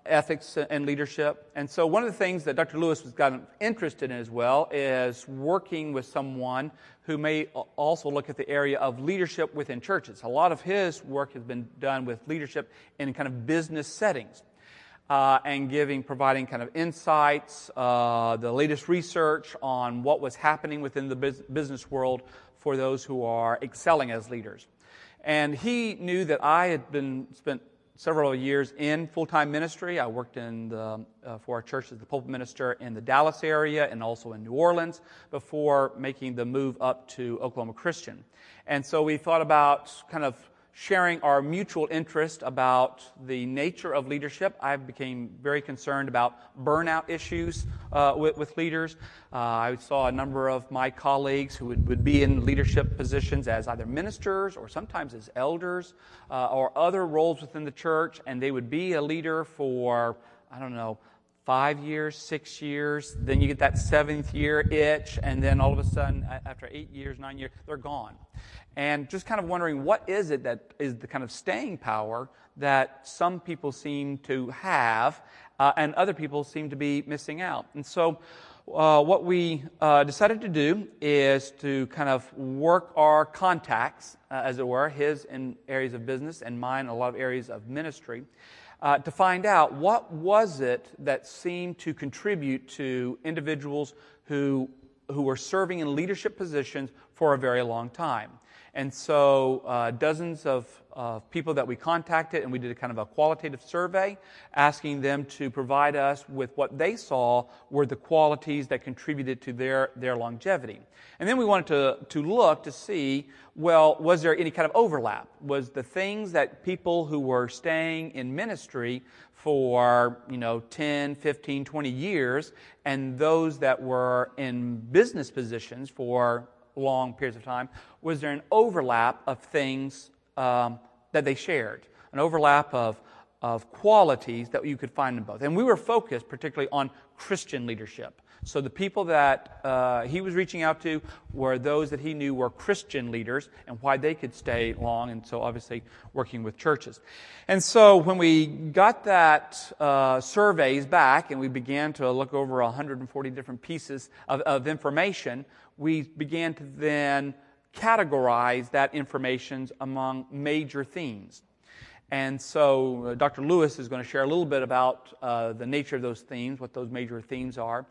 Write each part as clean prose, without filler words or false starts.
ethics and leadership. And so one of the things that Dr. Lewis was gotten interested in as well is working with someone who may also look at the area of leadership within churches. A lot of his work has been done with leadership in kind of business settings and providing kind of insights, the latest research on what was happening within the business world for those who are excelling as leaders. And he knew that I had spent several years in full-time ministry. I worked for our church as the pulpit minister in the Dallas area and also in New Orleans before making the move up to Oklahoma Christian. And so we thought about kind of sharing our mutual interest about the nature of leadership. I became very concerned about burnout issues with leaders. I saw a number of my colleagues who would be in leadership positions as either ministers or sometimes as elders or other roles within the church, and they would be a leader for, 5 years, 6 years, then you get that 7th year itch, and then all of a sudden, after 8 years, 9 years, they're gone. And just kind of wondering, what is it that is the kind of staying power that some people seem to have and other people seem to be missing out? And so what we decided to do is to kind of work our contacts, as it were, his in areas of business and mine in a lot of areas of ministry, to find out what was it that seemed to contribute to individuals who were serving in leadership positions for a very long time. And so dozens of people that we contacted, and we did a kind of a qualitative survey asking them to provide us with what they saw were the qualities that contributed to their longevity. And then we wanted to look to see, well, was there any kind of overlap? Was the things that people who were staying in ministry for 10, 15, 20 years and those that were in business positions for long periods of time, was there an overlap of things that they shared, an overlap of qualities that you could find in both? And we were focused particularly on Christian leadership. So the people that he was reaching out to were those that he knew were Christian leaders and why they could stay long, and so obviously working with churches. And so when we got that surveys back and we began to look over 140 different pieces of information, we began to then categorize that information among major themes. And so Dr. Lewis is going to share a little bit about the nature of those themes, what those major themes are.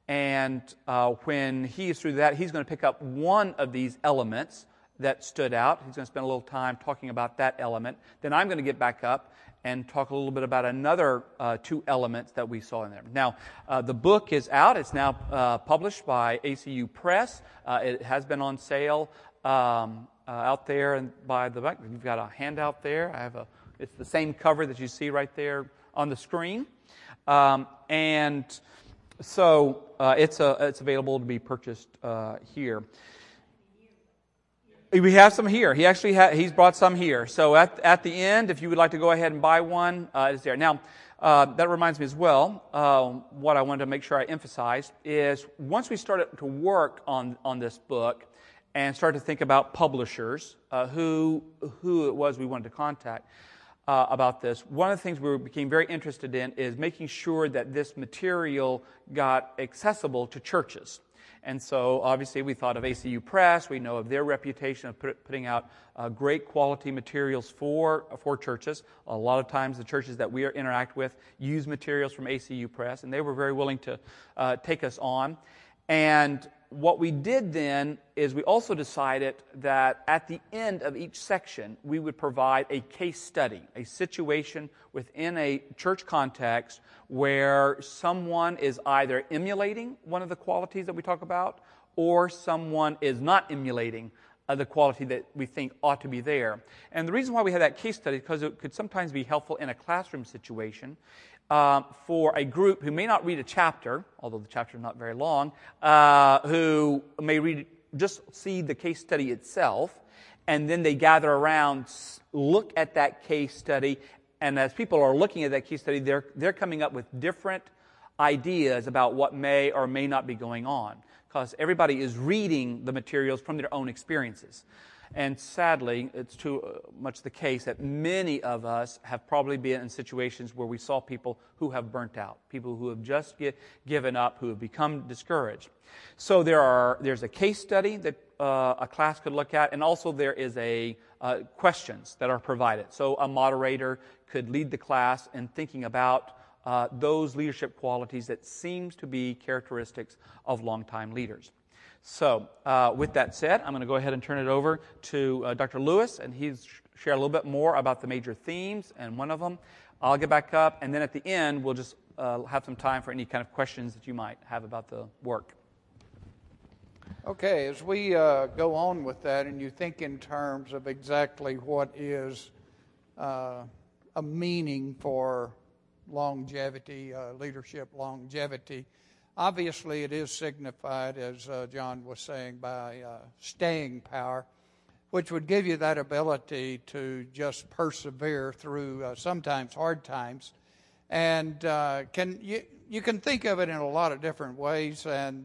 And when he is through that, he's going to pick up one of these elements that stood out. He's going to spend a little time talking about that element. Then I'm going to get back up and talk a little bit about another two elements that we saw in there. Now, the book is out. It's now published by ACU Press. It has been on sale out there and by the back. You've got a handout there. It's the same cover that you see right there on the screen. And so it's available to be purchased here. We have some here. He's brought some here. So at the end, if you would like to go ahead and buy one, it's there. Now, that reminds me as well, what I wanted to make sure I emphasized is once we started to work on this book and started to think about publishers, who it was we wanted to contact about this, one of the things we became very interested in is making sure that this material got accessible to churches. And so, obviously, we thought of ACU Press. We know of their reputation of putting out great quality materials for churches. A lot of times, the churches that we interact with use materials from ACU Press, and they were very willing to take us on. And what we did then is we also decided that at the end of each section, we would provide a case study, a situation within a church context where someone is either emulating one of the qualities that we talk about or someone is not emulating the quality that we think ought to be there. And the reason why we had that case study is because it could sometimes be helpful in a classroom situation for a group who may not read a chapter, although the chapter is not very long, who may just see the case study itself, and then they gather around, look at that case study, and as people are looking at that case study, they're coming up with different ideas about what may or may not be going on, because everybody is reading the materials from their own experiences. And sadly, it's too much the case that many of us have probably been in situations where we saw people who have burnt out, people who have just given up, who have become discouraged. So there's a case study that a class could look at, and also there is questions that are provided. So a moderator could lead the class in thinking about those leadership qualities that seems to be characteristics of longtime leaders. So with that said, I'm going to go ahead and turn it over to Dr. Lewis, and he's share a little bit more about the major themes, and one of them. I'll get back up, and then at the end, we'll just have some time for any kind of questions that you might have about the work. Okay, as we go on with that, and you think in terms of exactly what is a meaning for longevity, leadership longevity, obviously it is signified, as John was saying, by staying power, which would give you that ability to just persevere through sometimes hard times. And you can think of it in a lot of different ways, and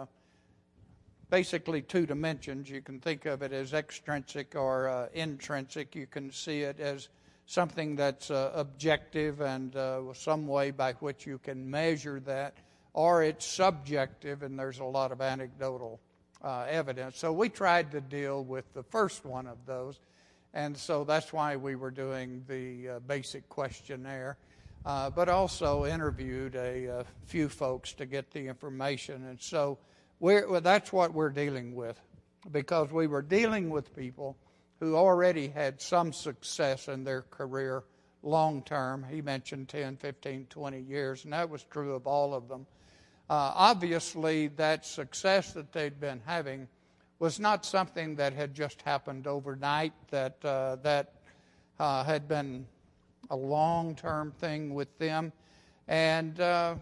basically two dimensions. You can think of it as extrinsic or intrinsic. You can see it as something that's objective and some way by which you can measure that, or it's subjective, and there's a lot of anecdotal evidence. So we tried to deal with the first one of those, and so that's why we were doing the basic questionnaire, but also interviewed a few folks to get the information. And so that's what we're dealing with, because we were dealing with people who already had some success in their career long term. He mentioned 10, 15, 20 years, and that was true of all of them. Obviously, that success that they'd been having was not something that had just happened overnight, that had been a long-term thing with them. And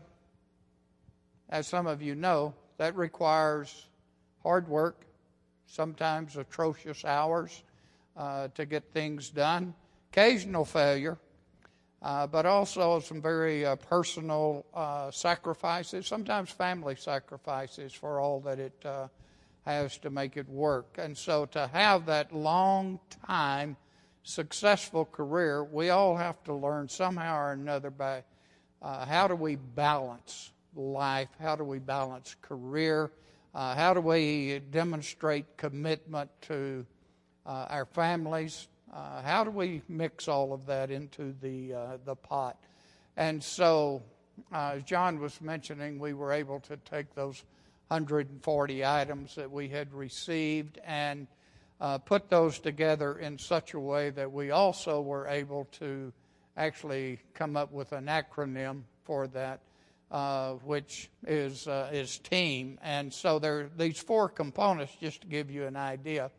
as some of you know, that requires hard work, sometimes atrocious hours to get things done, occasional failure, but also some very personal sacrifices, sometimes family sacrifices for all that it has to make it work. And so to have that long time successful career, we all have to learn somehow or another by how do we balance life, how do we balance career, how do we demonstrate commitment to our families, how do we mix all of that into the pot. And so, as John was mentioning, we were able to take those 140 items that we had received and put those together in such a way that we also were able to actually come up with an acronym for that, which is TEAM. And so there are these four components, just to give you an idea.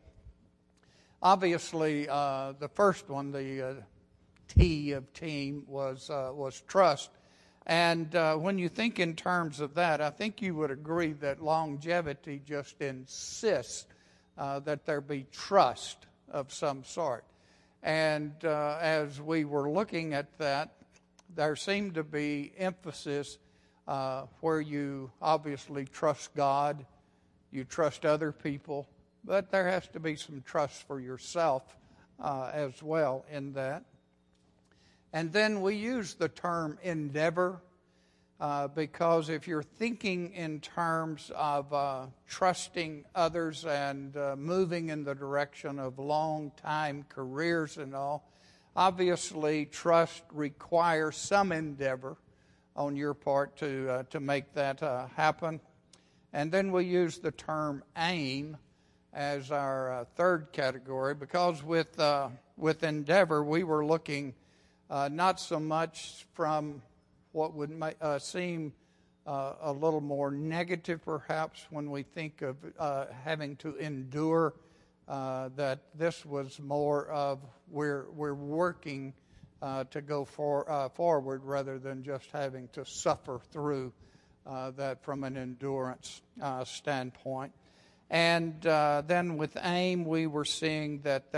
Obviously, the first one, the T of TEAM, was trust. And when you think in terms of that, I think you would agree that longevity just insists that there be trust of some sort. And as we were looking at that, there seemed to be emphasis where you obviously trust God, you trust other people, but there has to be some trust for yourself as well in that. And then we use the term endeavor because if you're thinking in terms of trusting others and moving in the direction of long-time careers and all, obviously trust requires some endeavor on your part to make that happen. And then we use the term aim as our third category, because with endeavor we were looking not so much from what would seem a little more negative perhaps when we think of having to endure, that this was more of we're working to go forward rather than just having to suffer through that from an endurance standpoint. And then with aim, we were seeing that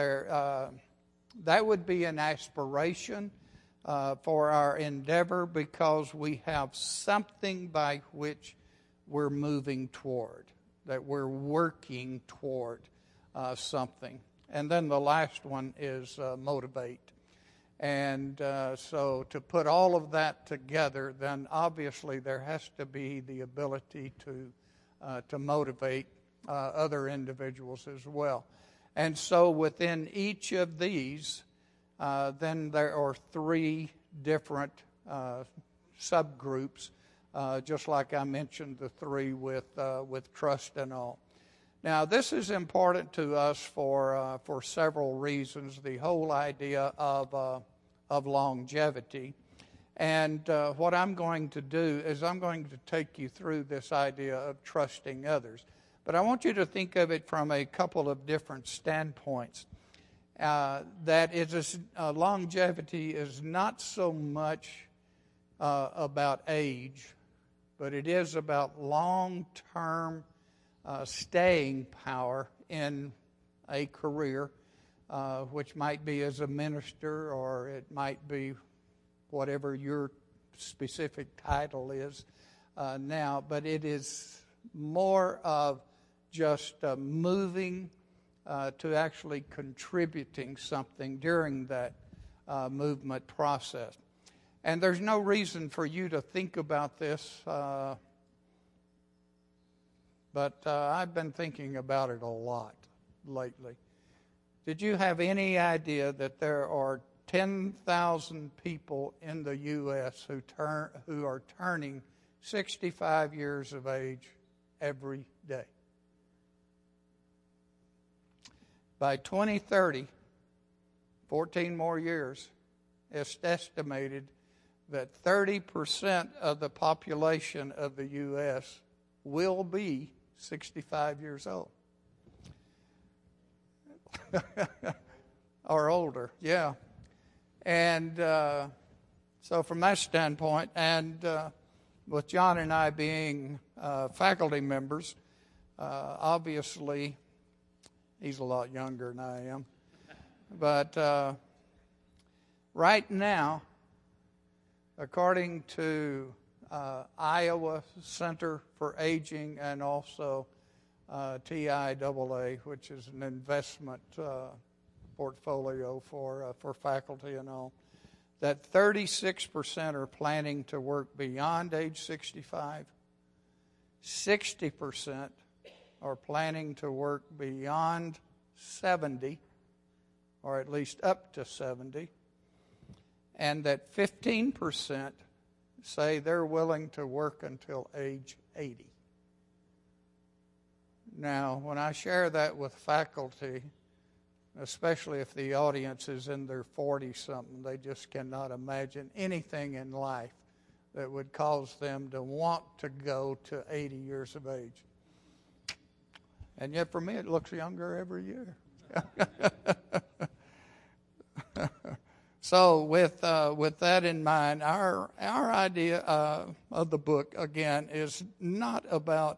that would be an aspiration for our endeavor, because we have something by which we're moving toward, that we're working toward something. And then the last one is motivate. And so to put all of that together, then obviously there has to be the ability to motivate other individuals as well. And so within each of these, then there are three different subgroups, just like I mentioned the three with trust and all. Now, this is important to us for several reasons. The whole idea of longevity, and what I'm going to do is I'm going to take you through this idea of trusting others. But I want you to think of it from a couple of different standpoints. Longevity is not so much about age, but it is about long-term staying power in a career, which might be as a minister, or it might be whatever your specific title is now. But it is more of just moving to actually contributing something during that movement process. And there's no reason for you to think about this, but I've been thinking about it a lot lately. Did you have any idea that there are 10,000 people in the U.S. who are turning 65 years of age every day? By 2030, 14 more years, it's estimated that 30% of the population of the U.S. will be 65 years old. Or older, yeah. And so from that standpoint, and with John and I being faculty members, obviously he's a lot younger than I am. But right now, according to Iowa Center for Aging and also TIAA, which is an investment portfolio for faculty and all, that 36% are planning to work beyond age 65. 60% are planning to work beyond 70, or at least up to 70. And that 15% say they're willing to work until age 80. Now, when I share that with faculty, especially if the audience is in their 40-something, they just cannot imagine anything in life that would cause them to want to go to 80 years of age. And yet for me, it looks younger every year. So with that in mind, our idea of the book, again, is not about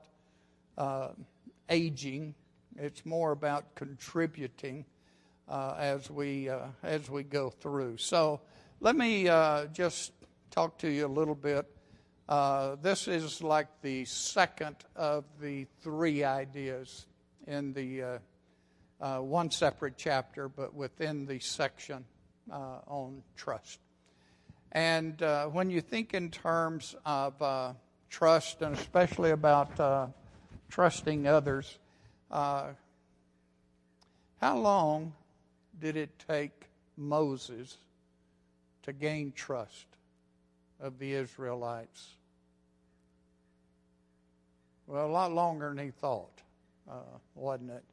aging. It's more about contributing as we go through. So let me just talk to you a little bit. This is like the second of the three ideas in the one separate chapter, but within the section on trust. And when you think in terms of trust, and especially about trusting others, how long did it take Moses to gain trust of the Israelites? Well, a lot longer than he thought, wasn't it?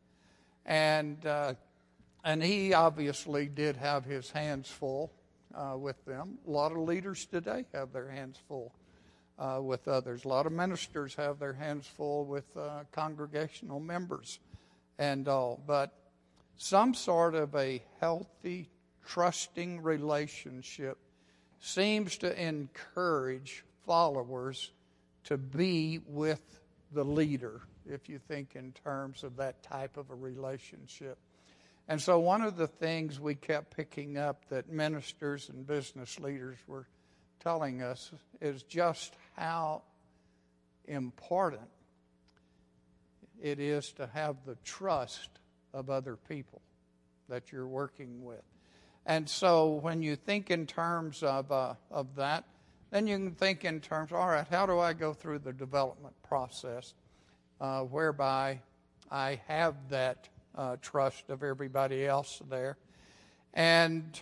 And he obviously did have his hands full with them. A lot of leaders today have their hands full with others. A lot of ministers have their hands full with congregational members and all. But some sort of a healthy, trusting relationship seems to encourage followers to be with the leader, if you think in terms of that type of a relationship. And so one of the things we kept picking up that ministers and business leaders were telling us is just how important it is to have the trust of other people. that you're working with. And so when you think in terms of that, then you can think in terms, all right, how do I go through the development process whereby I have that trust of everybody else there. And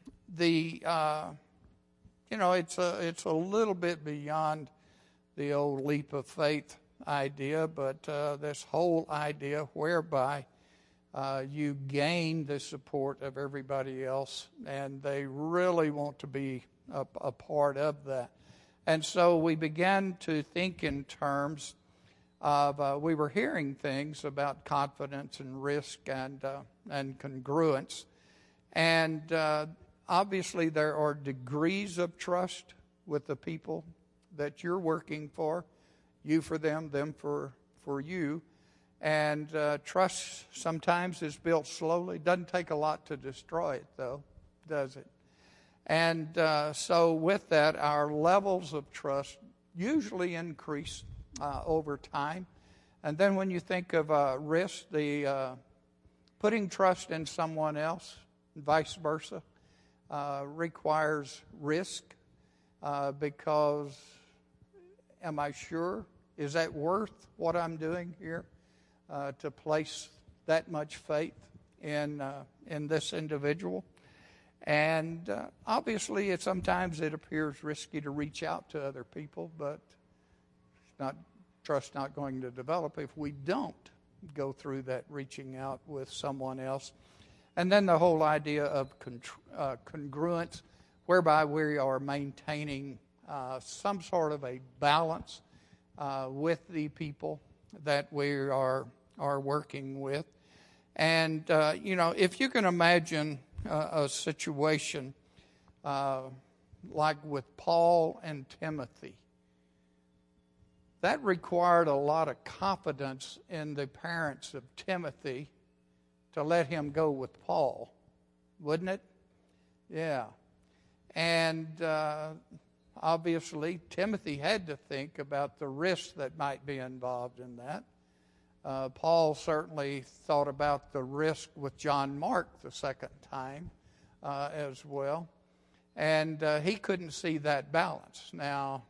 it's a little bit beyond the old leap of faith idea, but this whole idea whereby you gain the support of everybody else, and they really want to be a part of that. And so we began to think in terms of, we were hearing things about confidence and risk and congruence. And obviously there are degrees of trust with the people that you're working for, you for them for you. And trust sometimes is built slowly. Doesn't take a lot to destroy it, though, does it? And so with that, our levels of trust usually increase over time. And then when you think of risk, the putting trust in someone else, vice versa, requires risk because am I sure? Is that worth what I'm doing here? To place that much faith in this individual. And obviously, sometimes it appears risky to reach out to other people, but trust not going to develop if we don't go through that reaching out with someone else. And then the whole idea of congruence, whereby we are maintaining some sort of a balance with the people that we are working with. And, if you can imagine a situation like with Paul and Timothy, that required a lot of confidence in the parents of Timothy to let him go with Paul, wouldn't it? Yeah. And obviously, Timothy had to think about the risks that might be involved in that. Paul certainly thought about the risk with John Mark the second time as well. And he couldn't see that balance. Now,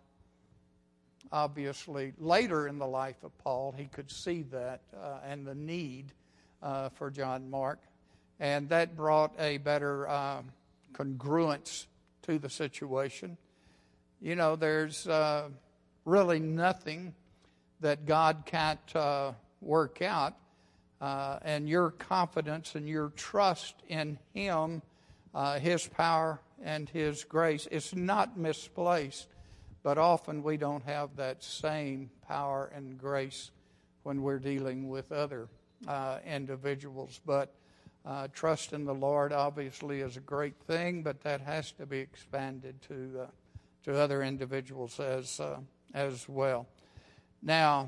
obviously, later in the life of Paul, he could see that and the need for John Mark. And that brought a better congruence to the situation. There's really nothing that God can't work out, and your confidence and your trust in Him, His power and His grace, is not misplaced, but often we don't have that same power and grace when we're dealing with other individuals. But trust in the Lord obviously is a great thing, but that has to be expanded to other individuals as well. Now,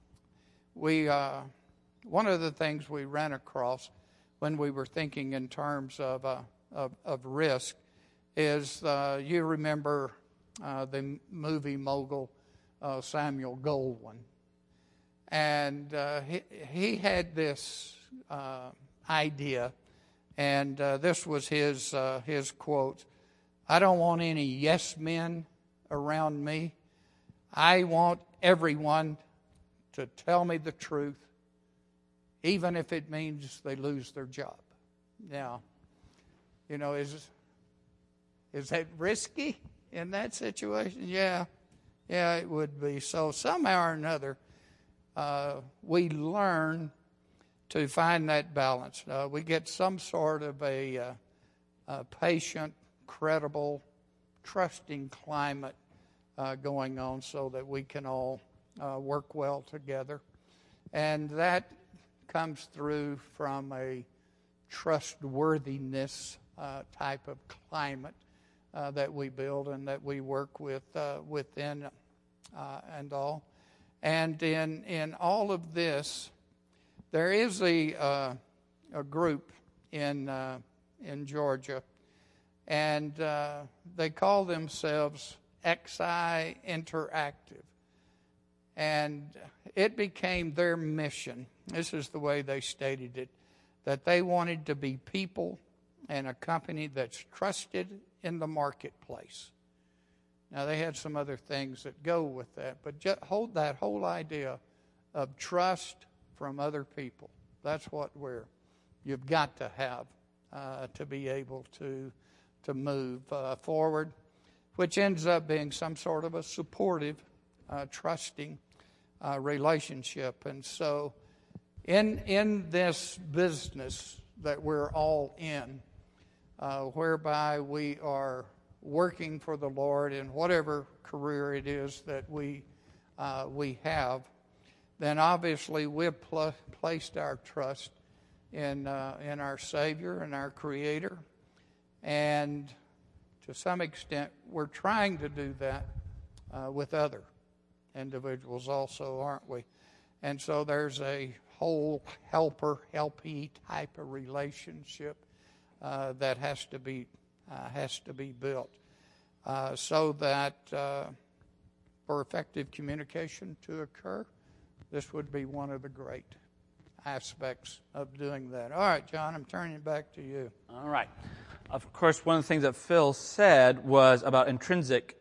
one of the things we ran across when we were thinking in terms of risk is you remember the movie mogul Samuel Goldwyn, and he had this idea, and this was his quote: "I don't want any yes men around me. I want everyone to tell me the truth, even if it means they lose their job." Now, is that risky in that situation? Yeah, it would be. So somehow or another, we learn to find that balance. We get some sort of a patient, credible, trusting climate going on so that we can all work well together. And that comes through from a trustworthiness type of climate that we build and that we work within and all. And in all of this, there is a group in Georgia, and they call themselves XI Interactive. And it became their mission. This is the way they stated it. that they wanted to be people and a company that's trusted in the marketplace. Now, they had some other things that go with that, but just hold that whole idea of trust from other people. That's what you've got to have to be able to move forward, which ends up being some sort of a supportive, trusting relationship. And so in this business that we're all in, whereby we are working for the Lord in whatever career it is that we have, then obviously we've placed our trust in our Savior and our Creator. And to some extent, we're trying to do that with other individuals also, aren't we? And so there's a whole helpee type of relationship that has to be built so that for effective communication to occur, this would be one of the great aspects of doing that. All right, John, I'm turning it back to you. All right. Of course, one of the things that Phil said was about intrinsic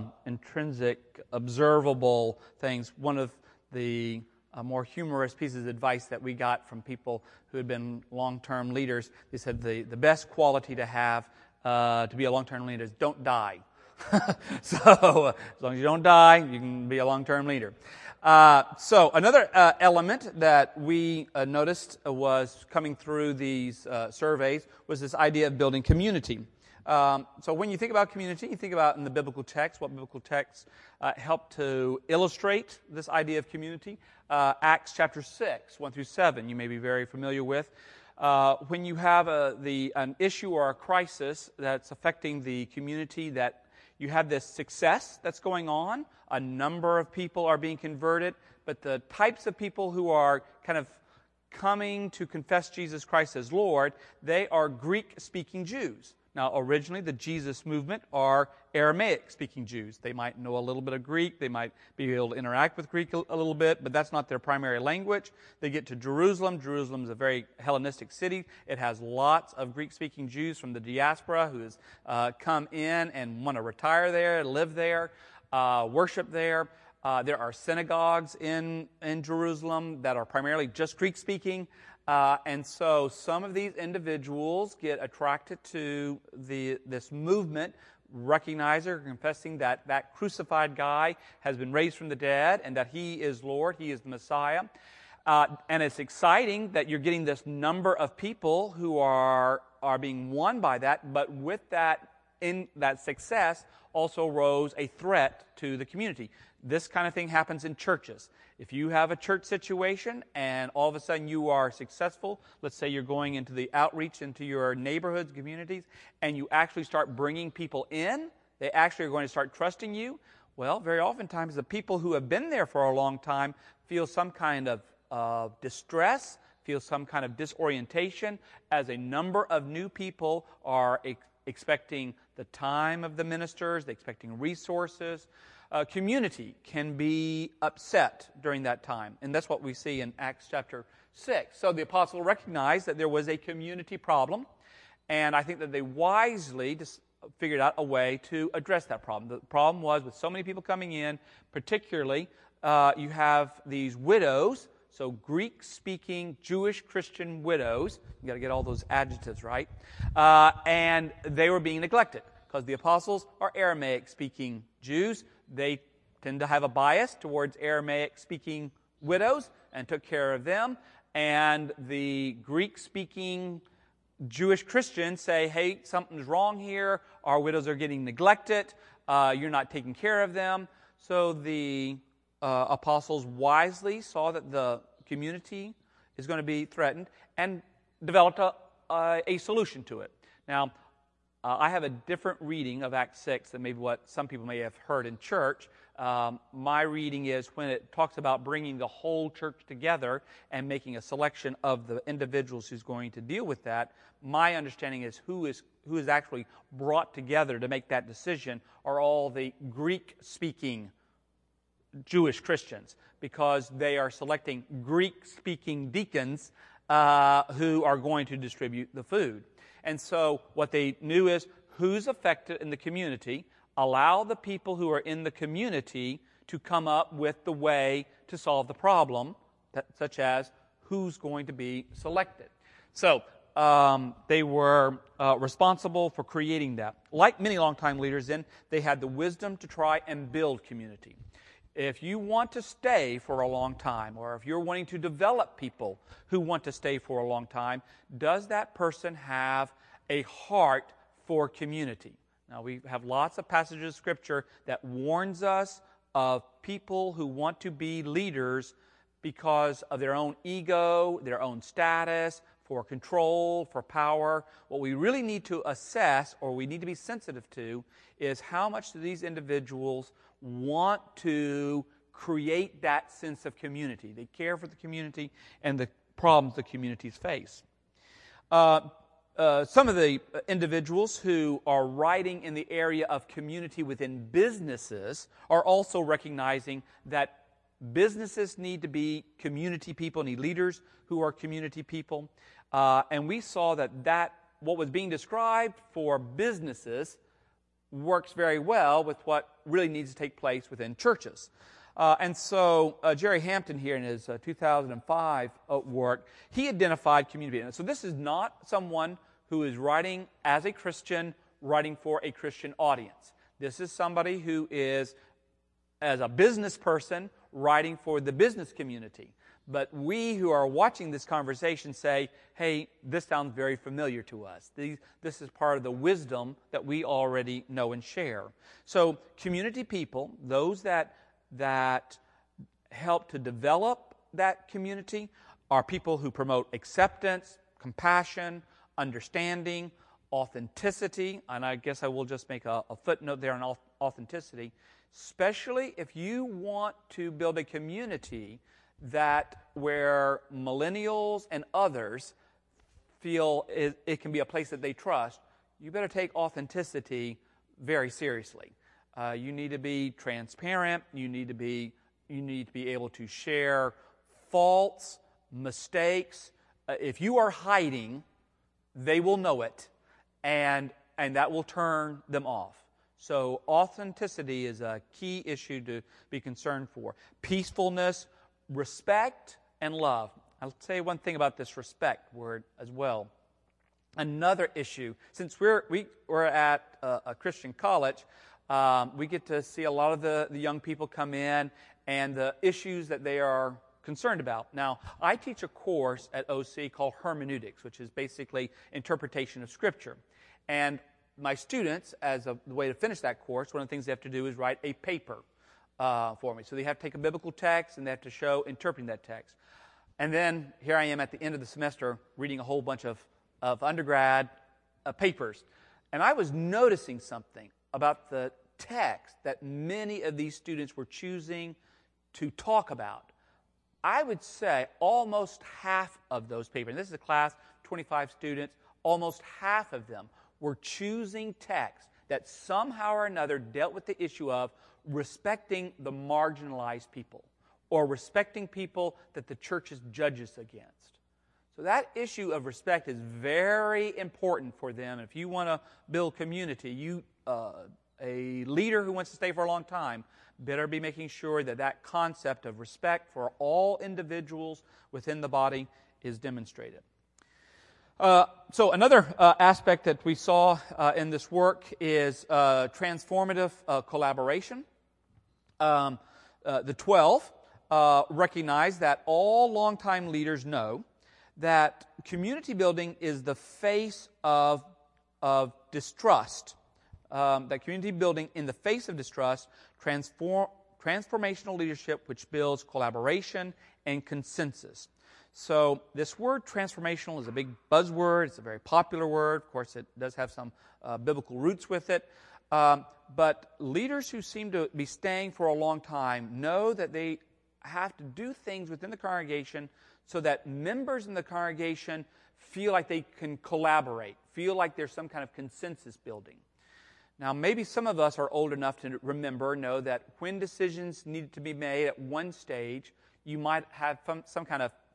observable things. One of the more humorous pieces of advice that we got from people who had been long-term leaders, they said the best quality to have to be a long-term leader is don't die. So as long as you don't die, you can be a long-term leader. So another element that we noticed was coming through these surveys was this idea of building community. So when you think about community, you think about in the biblical text, what biblical texts help to illustrate this idea of community. Acts chapter 6, 1 through 7, you may be very familiar with. When you have an issue or a crisis that's affecting the community, that you have this success that's going on, a number of people are being converted, but the types of people who are kind of coming to confess Jesus Christ as Lord, they are Greek-speaking Jews. Now, originally, the Jesus movement are Aramaic-speaking Jews. They might know a little bit of Greek. They might be able to interact with Greek a little bit, but that's not their primary language. They get to Jerusalem. Jerusalem is a very Hellenistic city. It has lots of Greek-speaking Jews from the diaspora who has come in and want to retire there, live there, worship there. There are synagogues in Jerusalem that are primarily just Greek-speaking. And so some of these individuals get attracted to this movement, recognizing or confessing that crucified guy has been raised from the dead and that he is Lord, he is the Messiah. And it's exciting that you're getting this number of people who are being won by that, but with that, in that success also rose a threat to the community. This kind of thing happens in churches. If you have a church situation and all of a sudden you are successful, let's say you're going into the outreach into your neighborhoods, communities, and you actually start bringing people in, they actually are going to start trusting you. Well, very oftentimes the people who have been there for a long time feel some kind of distress, feel some kind of disorientation as a number of new people are expecting the time of the ministers, they're expecting resources. Community can be upset during that time. And that's what we see in Acts chapter 6. So the apostle recognized that there was a community problem, and I think that they wisely just figured out a way to address that problem. The problem was with so many people coming in, particularly you have these widows, so Greek-speaking Jewish Christian widows. You've got to get all those adjectives right. And they were being neglected because the apostles are Aramaic-speaking Jews. They tend to have a bias towards Aramaic-speaking widows and took care of them. And the Greek-speaking Jewish Christians say, hey, something's wrong here. Our widows are getting neglected. You're not taking care of them. So the apostles wisely saw that the community is going to be threatened and developed a solution to it. Now, I have a different reading of Acts 6 than maybe what some people may have heard in church. My reading is when it talks about bringing the whole church together and making a selection of the individuals who's going to deal with that. My understanding is who is actually brought together to make that decision are all the Greek-speaking Jewish Christians, because they are selecting Greek-speaking deacons who are going to distribute the food. And so what they knew is who's affected in the community, allow the people who are in the community to come up with the way to solve the problem, such as who's going to be selected. So they were responsible for creating that. Like many longtime leaders then, they had the wisdom to try and build community. If you want to stay for a long time, or if you're wanting to develop people who want to stay for a long time, does that person have a heart for community? Now, we have lots of passages of Scripture that warns us of people who want to be leaders because of their own ego, their own status, for control, for power. What we really need to assess, or we need to be sensitive to, is how much do these individuals want to create that sense of community. They care for the community and the problems the communities face. Some of the individuals who are writing in the area of community within businesses are also recognizing that businesses need to be community people, need leaders who are community people. And we saw that what was being described for businesses works very well with what really needs to take place within churches. And so Jerry Hampton here in his 2005 work, he identified community. And so this is not someone who is writing as a Christian, writing for a Christian audience. This is somebody who is, as a business person, writing for the business community. But we who are watching this conversation say, hey, this sounds very familiar to us. This is part of the wisdom that we already know and share. So community people, those that help to develop that community, are people who promote acceptance, compassion, understanding, authenticity. And I guess I will just make a footnote there on authenticity. Especially if you want to build a community where millennials and others feel it can be a place that they trust, you better take authenticity very seriously. You need to be transparent. You need to be able to share faults, mistakes. If you are hiding, they will know it, and that will turn them off. So authenticity is a key issue to be concerned for. Peacefulness, respect, and love. I'll say one thing about this respect word as well. Another issue, since we're at a Christian college, we get to see a lot of the young people come in and the issues that they are concerned about. Now, I teach a course at OC called Hermeneutics, which is basically interpretation of Scripture. And my students, as the way to finish that course, one of the things they have to do is write a paper for me. So they have to take a biblical text and they have to show interpreting that text. And then here I am at the end of the semester reading a whole bunch of undergrad papers. And I was noticing something about the text that many of these students were choosing to talk about. I would say almost half of those papers, and this is a class, 25 students, almost half of them were choosing texts that somehow or another dealt with the issue of respecting the marginalized people or respecting people that the church judges against. So that issue of respect is very important for them. If you want to build community, a leader who wants to stay for a long time better be making sure that concept of respect for all individuals within the body is demonstrated. So another aspect that we saw in this work is transformative collaboration. The 12 recognize that all longtime leaders know that community building is the face of distrust. That community building in the face of distrust, transformational leadership which builds collaboration and consensus. So this word transformational is a big buzzword. It's a very popular word. Of course, it does have some biblical roots with it. But leaders who seem to be staying for a long time know that they have to do things within the congregation so that members in the congregation feel like they can collaborate, feel like there's some kind of consensus building. Now, maybe some of us are old enough to know that when decisions needed to be made at one stage, you might have some kind of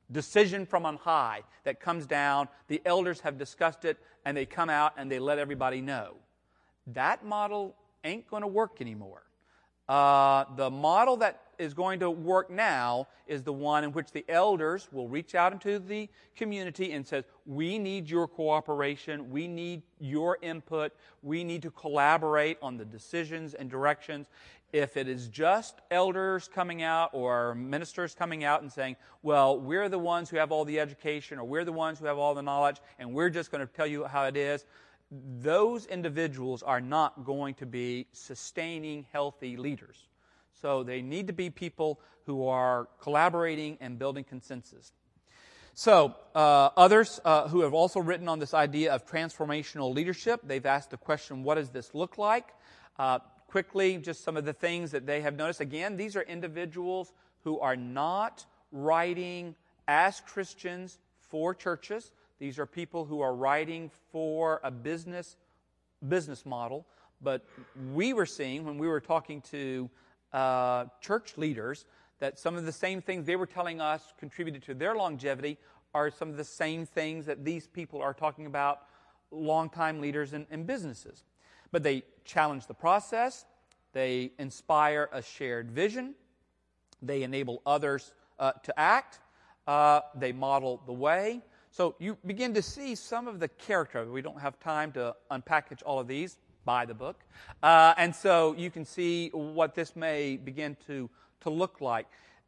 decision from on high that comes down. The elders have discussed it, and they come out and they let everybody know. That model ain't going to work anymore. The model that is going to work now is the one in which the elders will reach out into the community and says, we need your cooperation, we need your input, we need to collaborate on the decisions and directions. If it is just elders coming out or ministers coming out and saying, well, we're the ones who have all the education, or we're the ones who have all the knowledge, and we're just going to tell you how it is, those individuals are not going to be sustaining healthy leaders. So they need to be people who are collaborating and building consensus. So others who have also written on this idea of transformational leadership, they've asked the question, what does this look like? Quickly, just some of the things that they have noticed. Again, these are individuals who are not writing as Christians for churches. These are people who are writing for a business model. But we were seeing, when we were talking to church leaders, that some of the same things they were telling us contributed to their longevity are some of the same things that these people are talking about, longtime leaders in businesses. But they challenge the process, they inspire a shared vision, they enable others to act, they model the way. So you begin to see some of the character. We don't have time to unpackage all of these. Buy the book. And so you can see what this may begin to look like.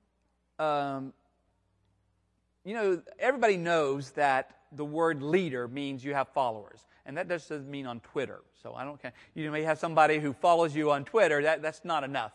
Everybody knows that the word leader means you have followers. And that just doesn't mean on Twitter. So I don't care. You may have somebody who follows you on Twitter. That's not enough.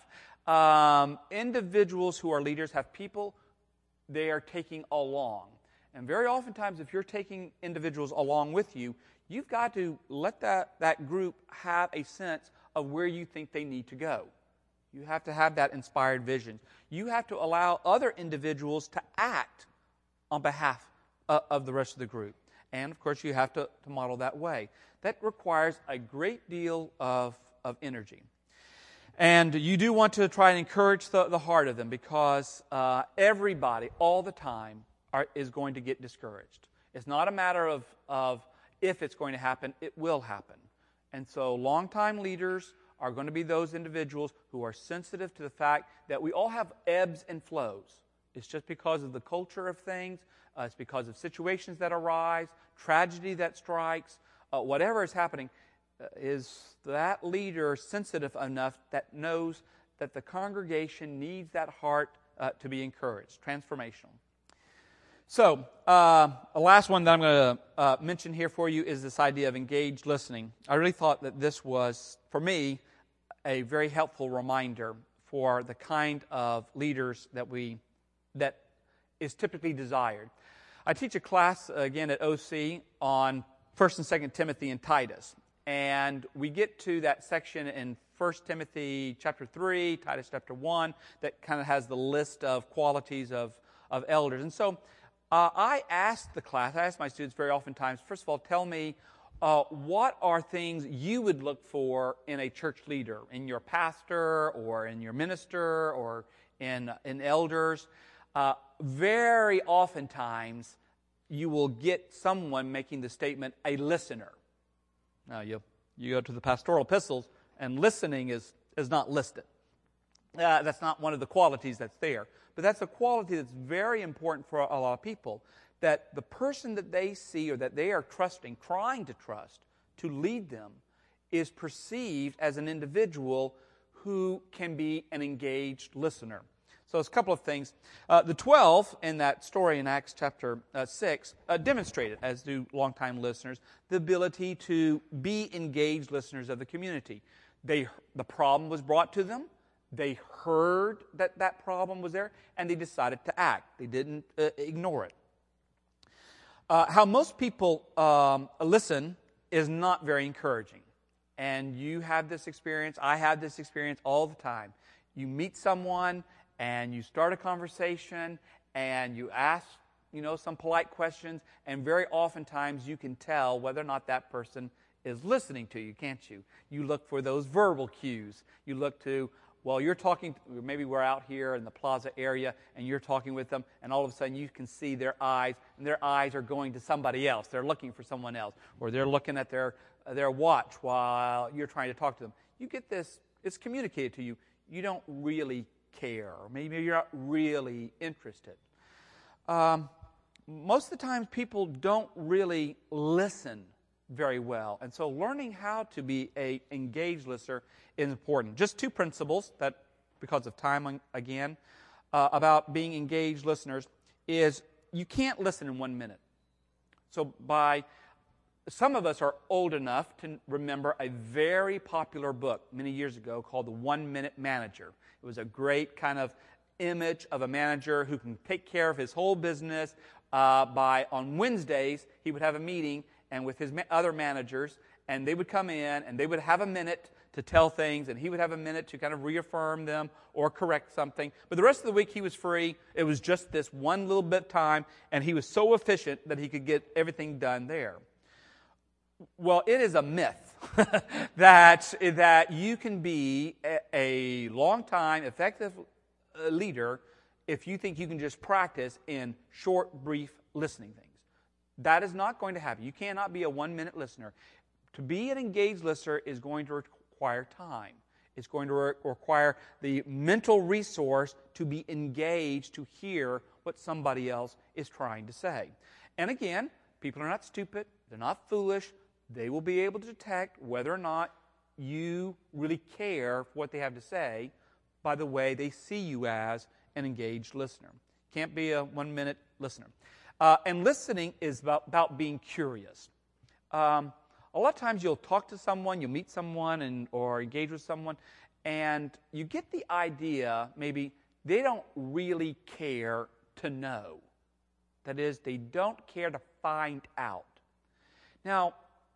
Individuals who are leaders have people they are taking along. And very oftentimes, if you're taking individuals along with you, you've got to let that group have a sense of where you think they need to go. You have to have that inspired vision. You have to allow other individuals to act on behalf of the rest of the group. And, of course, you have to model that way. That requires a great deal of energy. And you do want to try and encourage the heart of them, because everybody, all the time, is going to get discouraged. It's not a matter of if it's going to happen, it will happen. And so longtime leaders are going to be those individuals who are sensitive to the fact that we all have ebbs and flows. It's just because of the culture of things. It's because of situations that arise, tragedy that strikes, whatever is happening. Is that leader sensitive enough that knows that the congregation needs that heart to be encouraged, transformational? So, a last one that I'm going to mention here for you is this idea of engaged listening. I really thought that this was, for me, a very helpful reminder for the kind of leaders that is typically desired. I teach a class, again, at OC on 1 and 2 Timothy and Titus. And we get to that section in 1 Timothy chapter 3, Titus chapter 1, that kind of has the list of qualities of elders. And so I ask my students very oftentimes, first of all, tell me what are things you would look for in a church leader, in your pastor or in your minister or in elders. Very oftentimes, you will get someone making the statement, a listener. Now, you go to the pastoral epistles, and listening is not listed. That's not one of the qualities that's there. But that's a quality that's very important for a lot of people, that the person that they see or that they are trusting, trying to trust, to lead them, is perceived as an individual who can be an engaged listener. So it's a couple of things. The 12 in that story in Acts chapter 6 demonstrated, as do longtime listeners, the ability to be engaged listeners of the community. The problem was brought to them. They heard that problem was there, and they decided to act. They didn't ignore it. How most people listen is not very encouraging. And you have this experience. I have this experience all the time. You meet someone, and you start a conversation, and you ask, some polite questions, and very oftentimes you can tell whether or not that person is listening to you, can't you? You look for those verbal cues. You look to Well, you're talking, maybe we're out here in the plaza area, and you're talking with them, and all of a sudden you can see their eyes, and their eyes are going to somebody else. They're looking for someone else, or they're looking at their watch while you're trying to talk to them. You get this, it's communicated to you. You don't really care, or maybe you're not really interested. Most of the time, people don't really listen very well. And so learning how to be an engaged listener is important. Just 2 principles that, because of time again, about being engaged listeners is you can't listen in 1 minute. So some of us are old enough to remember a very popular book many years ago called The 1 Minute Manager. It was a great kind of image of a manager who can take care of his whole business. On Wednesdays, he would have a meeting and with his other managers, and they would come in, and they would have a minute to tell things, and he would have a minute to kind of reaffirm them or correct something. But the rest of the week, he was free. It was just this one little bit of time, and he was so efficient that he could get everything done there. Well, it is a myth that you can be a long-time, effective leader if you think you can just practice in short, brief listening things. That is not going to happen. You cannot be a 1-minute listener. To be an engaged listener is going to require time. It's going to require the mental resource to be engaged to hear what somebody else is trying to say. And again, people are not stupid. They're not foolish. They will be able to detect whether or not you really care for what they have to say by the way they see you as an engaged listener. Can't be a 1-minute listener. And listening is about being curious. A lot of times you'll talk to someone, you'll meet someone or engage with someone, and you get the idea maybe they don't really care to know. That is, they don't care to find out. Now,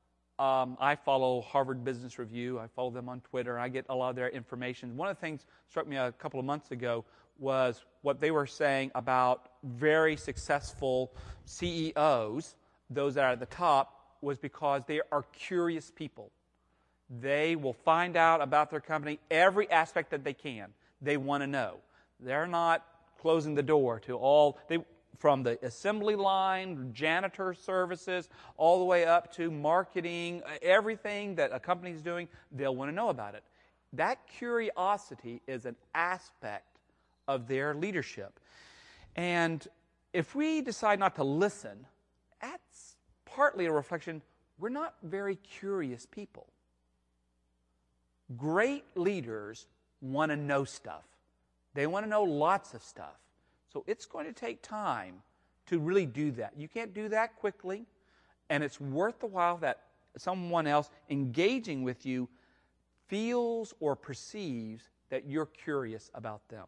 I follow Harvard Business Review. I follow them on Twitter. I get a lot of their information. One of the things that struck me a couple of months ago was what they were saying about very successful CEOs, those that are at the top, was because they are curious people. They will find out about their company every aspect that they can. They want to know. They're not closing the door to all, from the assembly line, janitor services, all the way up to marketing, everything that a company is doing, they'll want to know about it. That curiosity is an aspect of their leadership. And if we decide not to listen, that's partly a reflection, we're not very curious people. Great leaders want to know stuff. They want to know lots of stuff. So it's going to take time to really do that. You can't do that quickly, and it's worth the while that someone else engaging with you feels or perceives that you're curious about them.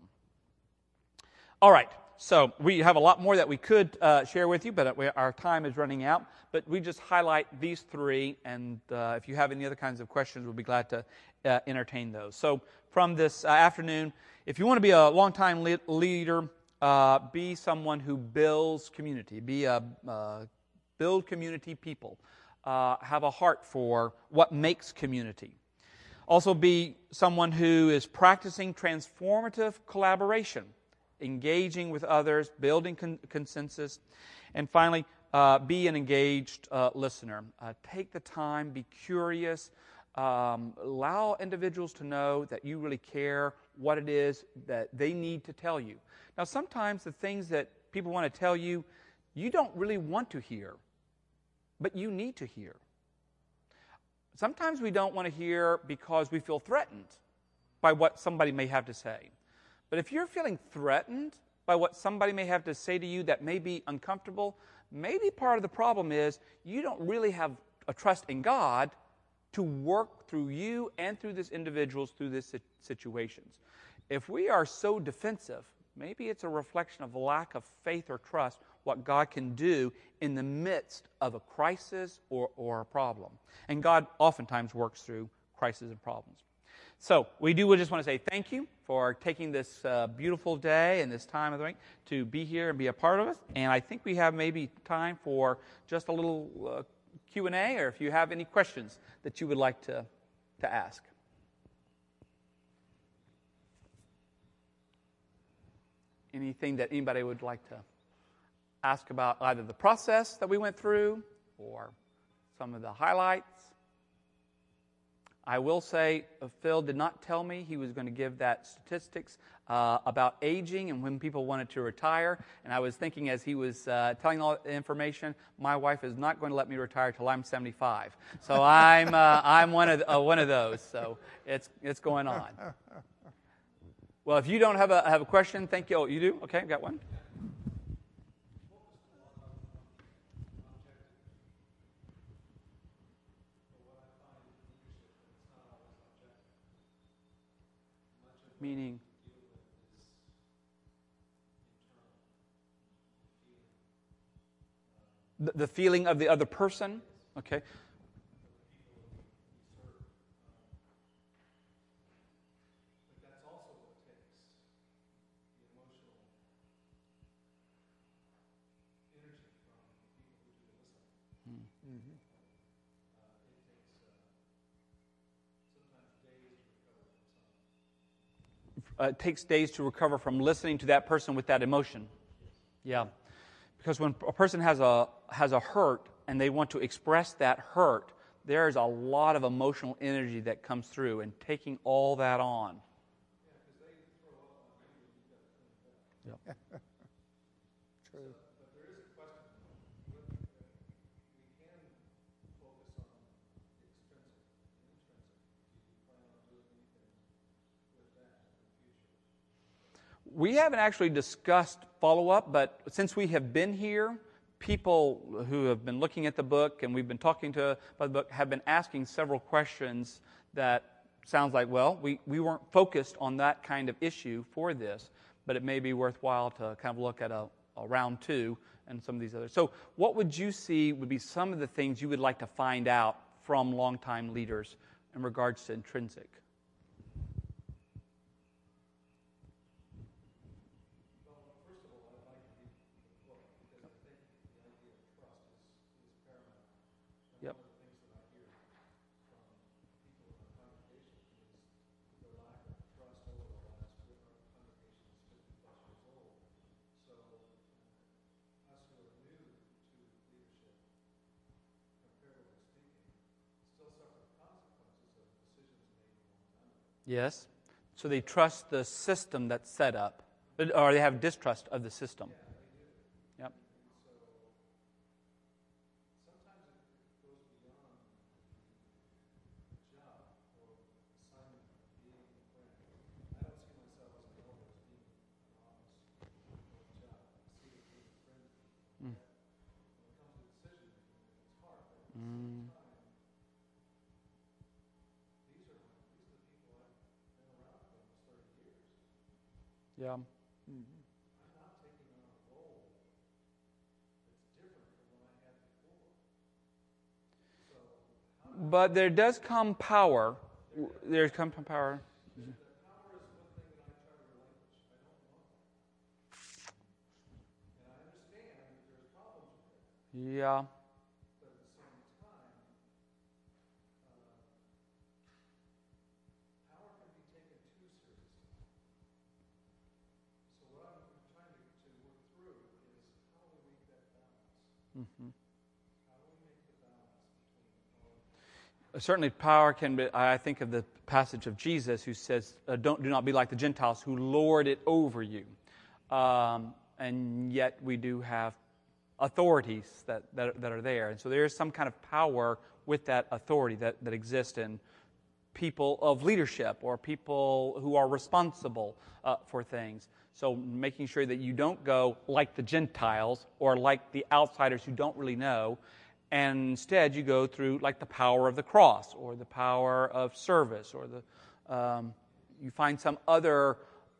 All right, so we have a lot more that we could share with you, but our time is running out. But we just highlight these 3, and if you have any other kinds of questions, we'll be glad to entertain those. So from this afternoon, if you want to be a long-time leader, be someone who builds community. Build community people. Have a heart for what makes community. Also be someone who is practicing transformative collaboration, engaging with others, building consensus. And finally, be an engaged listener. Take the time, be curious, allow individuals to know that you really care what it is that they need to tell you. Now, sometimes the things that people want to tell you, you don't really want to hear, but you need to hear. Sometimes we don't want to hear because we feel threatened by what somebody may have to say. But if you're feeling threatened by what somebody may have to say to you that may be uncomfortable, maybe part of the problem is you don't really have a trust in God to work through you and through these individuals through these situations. If we are so defensive, maybe it's a reflection of a lack of faith or trust what God can do in the midst of a crisis or a problem. And God oftentimes works through crises and problems. So we just want to say thank you for taking this beautiful day and this time of the week to be here and be a part of it. And I think we have maybe time for just a little Q&A, or if you have any questions that you would like to ask. anything that anybody would like to ask about either the process that we went through or some of the highlights? I will say Phil did not tell me he was going to give that statistics about aging and when people wanted to retire. And I was thinking as he was telling all the information, my wife is not going to let me retire till I'm 75. So I'm one of those. So it's going on. Well, if you don't have a question, thank you. Oh, you do? Okay, got one. Meaning, the feeling of the other person? Okay. It takes days to recover from listening to that person with that emotion. Yeah. Because when a person has a hurt and they want to express that hurt, there's a lot of emotional energy that comes through and taking all that on. Yeah. True. But there is a question. We can focus on the extrinsic and intrinsic. Do you plan on doing anything with that in the future? We haven't actually discussed follow-up, but since we have been here, people who have been looking at the book and we've been talking to about the book have been asking several questions that sounds like, well, we weren't focused on that kind of issue for this, but it may be worthwhile to kind of look at a round two and some of these others. So what would you see would be some of the things you would like to find out from longtime leaders in regards to intrinsic? Yes. So they trust the system that's set up, or they have distrust of the system. Yep. Sometimes it goes beyond the job or assignment of being a friend. I don't see myself as an elder as being an office or a job. I see it as being a friend. When it comes to decision making, it's hard. But at the same time, these are the people I've been around for almost 30 years. Yeah. I'm not taking on a role that's different from what I had before. So, But there does come power. There's come power. the power is one thing that I try to relinquish. I don't want that. And I understand that there's problems with it. Yeah. But at the same time, power can be taken too seriously. So what I'm trying to work through is how do we make that balance? Mm-hmm. How do we make the balance between power? Certainly, power can be. I think of the passage of Jesus who says, "Do not be like the Gentiles who lord it over you," and yet we do have authorities that are there, and so there is some kind of power with that authority that exists in people of leadership or people who are responsible for things. So making sure that you don't go like the Gentiles or like the outsiders who don't really know, and instead you go through like the power of the cross or the power of service or you find some other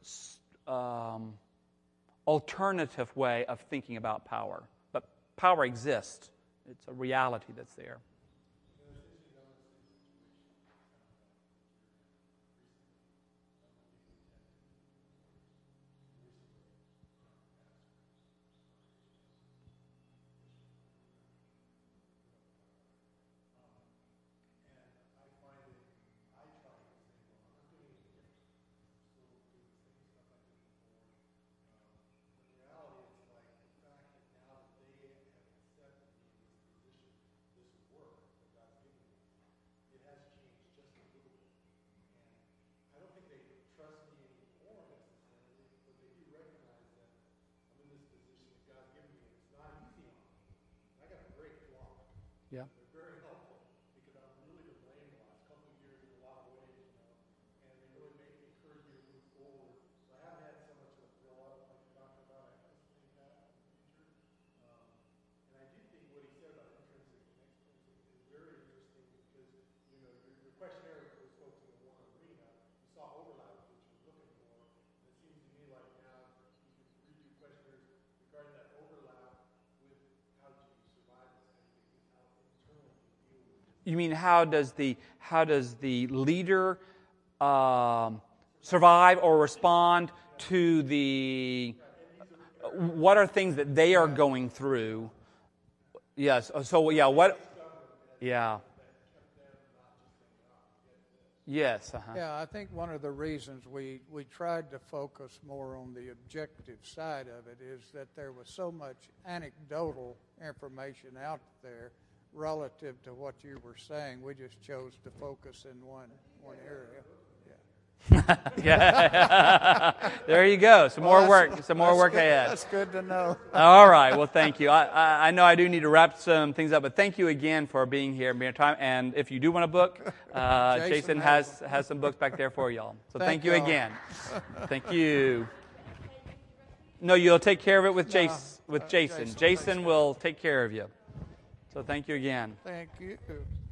alternative way of thinking about power. But power exists. It's a reality that's there. Yeah. They're very helpful because I'm really to blame the last couple of years in a lot of ways, and they really make me encourage me to move forward. So I haven't had so much of a fill up like you're talking about. I anticipate that in the future. And I do think what he said about intrinsic and extrinsic is very interesting because, your questionnaire was focusing on one arena. You saw overlap with what you were looking for. And it seems to me like now you can redo questionnaires regarding that overlap with how do you survive this kind of thing, how internally you deal with it. You mean how does the leader survive or respond to what are things that they are going through? Yes. So yeah. What? Yeah. Yes. Uh-huh. Yeah, I think one of the reasons we tried to focus more on the objective side of it is that there was so much anecdotal information out there relative to what you were saying. We just chose to focus in one area. Yeah. There you go. Some more work. Some more work ahead. That's good to know. All right. Well, thank you. I know I do need to wrap some things up, but thank you again for being here and being time. And if you do want a book, Jason has some books back there for y'all. So thank you again. Thank you. No, you'll take care of it with Jason. Jason will take care of you. So thank you again. Thank you.